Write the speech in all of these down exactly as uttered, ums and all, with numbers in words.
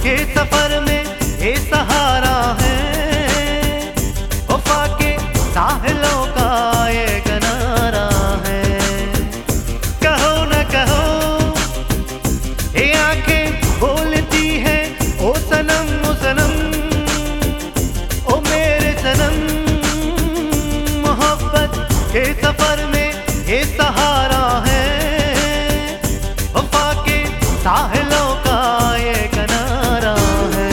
के सफर में ये सहारा है, वफा के साहिलों का ये किनारा है। कहो न कहो ये आंखें बोलती है ओ सनम ओ सनम ओ मेरे सनम। मोहब्बत के सफर में ये सहारा है, वफा के साहिलों का ये किनारा है।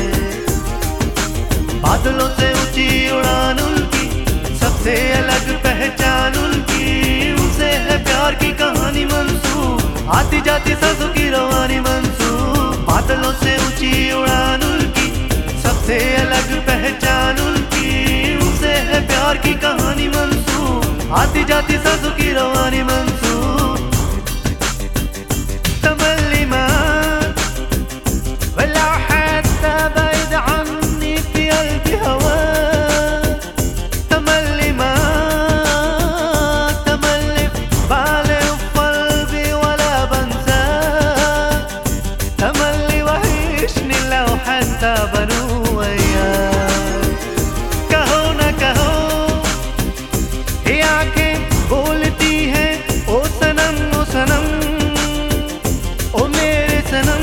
बादलों से ऊंची उड़ान उनकी, सबसे अलग पहचान उनकी, उनसे है प्यार की कहानी मंसूब, आती जाती सांसों की रवानी मंसूब। बादलों से ऊंची उड़ान उनकी, सबसे अलग पहचान उनकी, उनसे है प्यार की कहानी मंसूब, आती जाती सांसों की रवानी मंसूब। تملي معاك ولا حتى بعيد عني في قلبي هواك. تملي معاك تملي في بالي وفي قلبي ولا بنساك. تملي وحشني لو حتى بنو وياك. कहो न कहो ये आंखें बोलती है ओ सनम ओ सनम ओ मेरे सनम।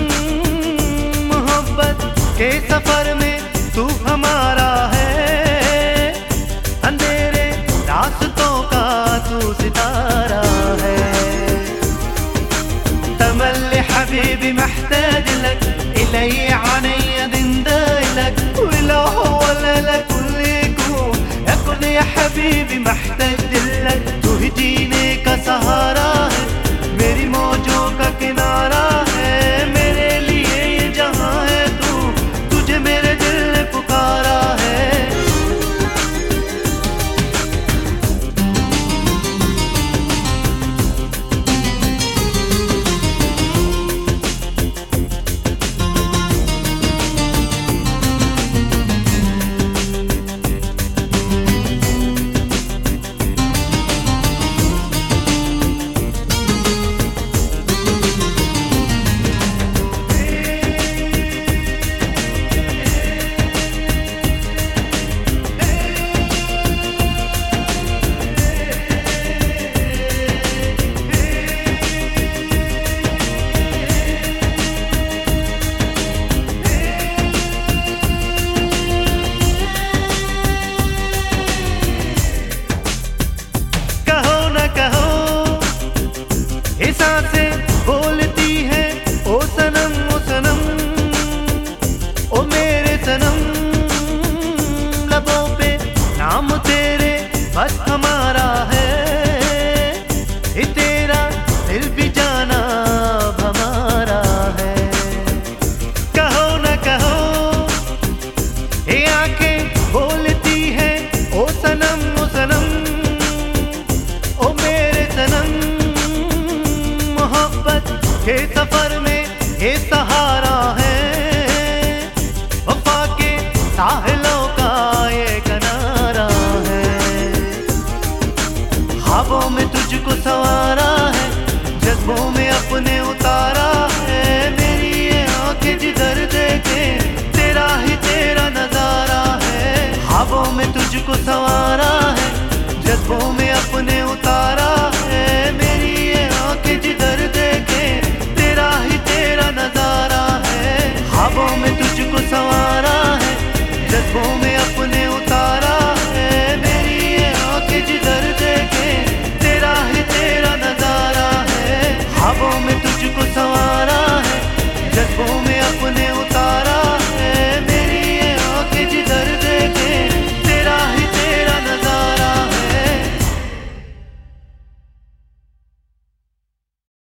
मोहब्बत के सफर में तू हमारा है, अंधेरे रास्तों का तू सितारा है। تملي حبيبي محتاج لك، إلي عيني دندايلك، ولو هو لا لك كل يكون يكون يا حبيبي محتاج لك। तू ही जीने का सहारा है, मेरी मौजों का किनारा